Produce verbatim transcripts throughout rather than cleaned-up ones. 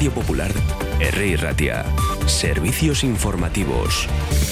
Radio Popular, R I Ratia. Servicios informativos.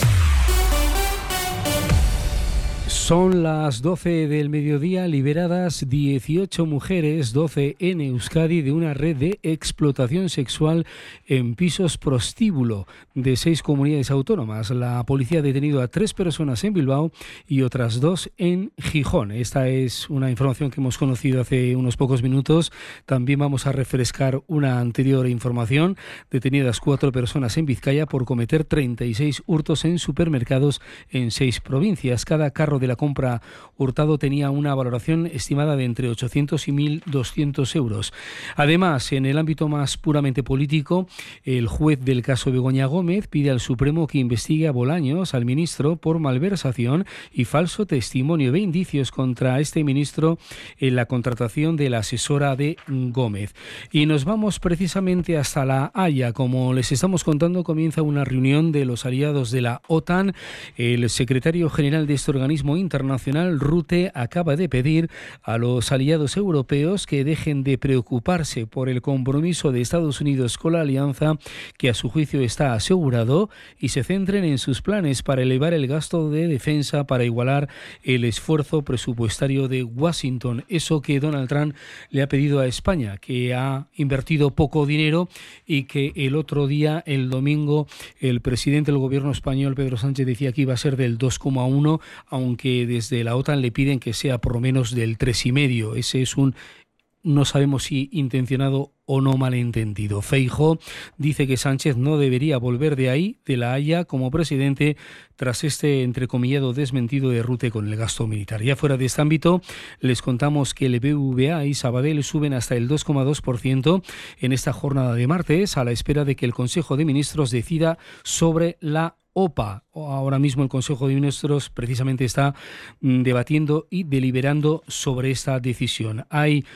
Son las doce del mediodía, liberadas dieciocho mujeres, doce en Euskadi, de una red de explotación sexual en pisos prostíbulo de seis comunidades autónomas. La policía ha detenido a tres personas en Bilbao y otras dos en Gijón. Esta es una información que hemos conocido hace unos pocos minutos. También vamos a refrescar una anterior información. Detenidas cuatro personas en Vizcaya por cometer treinta y seis hurtos en supermercados en seis provincias. Cada carro de la compra hurtado tenía una valoración estimada de entre ochocientos y mil doscientos euros. Además, en el ámbito más puramente político, el juez del caso Begoña Gómez pide al Supremo que investigue a Bolaños, al ministro, por malversación y falso testimonio de indicios contra este ministro en la contratación de la asesora de Gómez. Y nos vamos precisamente hasta La Haya. Como les estamos contando, comienza una reunión de los aliados de la OTAN. El secretario general de este organismo internacional, Rutte, acaba de pedir a los aliados europeos que dejen de preocuparse por el compromiso de Estados Unidos con la alianza, que a su juicio está asegurado, y se centren en sus planes para elevar el gasto de defensa para igualar el esfuerzo presupuestario de Washington. Eso que Donald Trump le ha pedido a España, que ha invertido poco dinero y que el otro día, el domingo, el presidente del gobierno español, Pedro Sánchez, decía que iba a ser del dos coma uno, aunque que desde la OTAN le piden que sea por lo menos del tres coma cinco. Ese es un, no sabemos si intencionado o no malentendido. Feijóo dice que Sánchez no debería volver de ahí, de La Haya, como presidente, tras este entrecomillado desmentido de Rutte con el gasto militar. Ya fuera de este ámbito, les contamos que el B B V A y Sabadell suben hasta el dos coma dos por ciento en esta jornada de martes, a la espera de que el Consejo de Ministros decida sobre la O P A. Ahora mismo el Consejo de Ministros precisamente está debatiendo y deliberando sobre esta decisión. Hay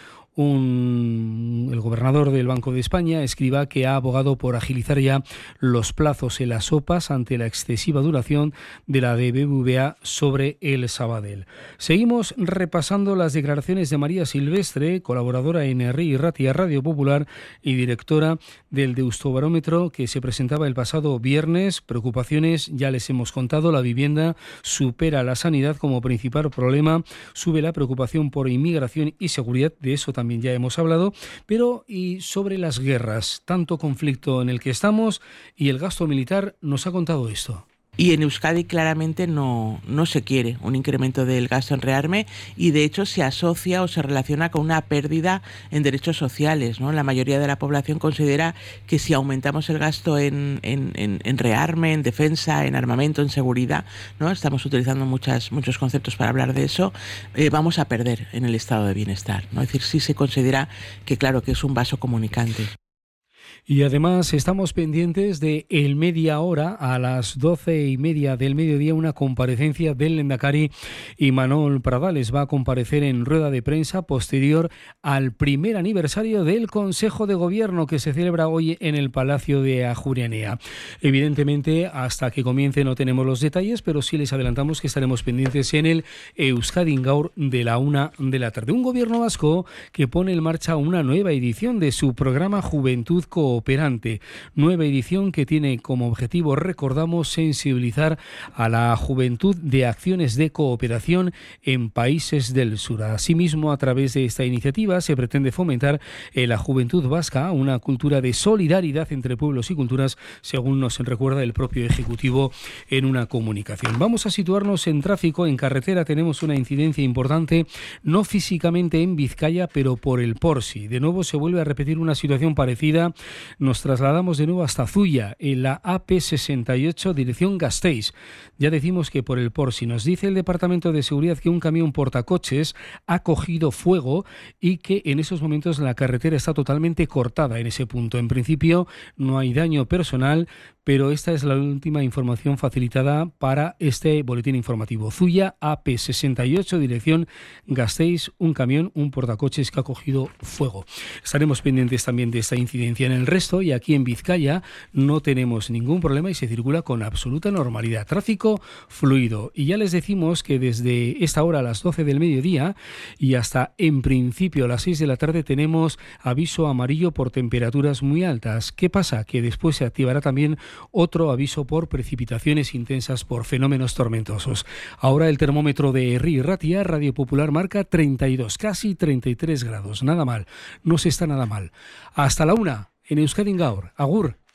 Un, el gobernador del Banco de España, Escrivá, que ha abogado por agilizar ya los plazos en las O P As ante la excesiva duración de la de B B V A sobre el Sabadell. Seguimos repasando las declaraciones de María Silvestre, colaboradora en R I Ratia, Radio Popular, y directora del Deustobarómetro, que se presentaba el pasado viernes. Preocupaciones, ya les hemos contado, la vivienda supera la sanidad como principal problema, sube la preocupación por inmigración y seguridad, de eso también También ya hemos hablado, pero y sobre las guerras, tanto conflicto en el que estamos, y el gasto militar, nos ha contado esto. Y en Euskadi claramente no, no se quiere un incremento del gasto en rearme, y de hecho se asocia o se relaciona con una pérdida en derechos sociales, ¿no? La mayoría de la población considera que si aumentamos el gasto en, en, en, en rearme, en defensa, en armamento, en seguridad, ¿no? Estamos utilizando muchas, muchos conceptos para hablar de eso, eh, vamos a perder en el estado de bienestar, ¿no? Es decir, sí se considera que claro que es un vaso comunicante. Y además estamos pendientes de el media hora, a las doce y media del mediodía, una comparecencia del Lehendakari Imanol Pradales. Va a comparecer en rueda de prensa posterior al primer aniversario del Consejo de Gobierno, que se celebra hoy en el Palacio de Ajurianea. Evidentemente, hasta que comience no tenemos los detalles, pero sí les adelantamos que estaremos pendientes en el Euskadi Gaur de la una de la tarde. Un gobierno vasco que pone en marcha una nueva edición de su programa Juventud Cooperante. Nueva edición que tiene como objetivo, recordamos, sensibilizar a la juventud de acciones de cooperación en países del sur. Asimismo, a través de esta iniciativa se pretende fomentar en la juventud vasca una cultura de solidaridad entre pueblos y culturas, según nos recuerda el propio Ejecutivo en una comunicación. Vamos a situarnos en tráfico. En carretera tenemos una incidencia importante, no físicamente en Vizcaya, pero por el Porsi. De nuevo se vuelve a repetir una situación parecida. Nos trasladamos de nuevo hasta Zuya, en la A P sesenta y ocho, dirección Gasteiz. Ya decimos que por el Porsi. Nos dice el Departamento de Seguridad que un camión portacoches ha cogido fuego y que en esos momentos la carretera está totalmente cortada en ese punto. En principio no hay daño personal, pero esta es la última información facilitada para este boletín informativo. Zuia A P sesenta y ocho, dirección Gasteiz, un camión, un portacoches que ha cogido fuego. Estaremos pendientes también de esta incidencia en el resto, y aquí en Vizcaya no tenemos ningún problema y se circula con absoluta normalidad. Tráfico fluido. Y ya les decimos que desde esta hora a las doce del mediodía y hasta en principio a las seis de la tarde tenemos aviso amarillo por temperaturas muy altas. ¿Qué pasa? Que después se activará también otro aviso por precipitaciones intensas por fenómenos tormentosos. Ahora el termómetro de Herri Ratia, Radio Popular, marca treinta y dos, casi treinta y tres grados. Nada mal, no se está nada mal. Hasta la una en Euskadi Gaur. Agur.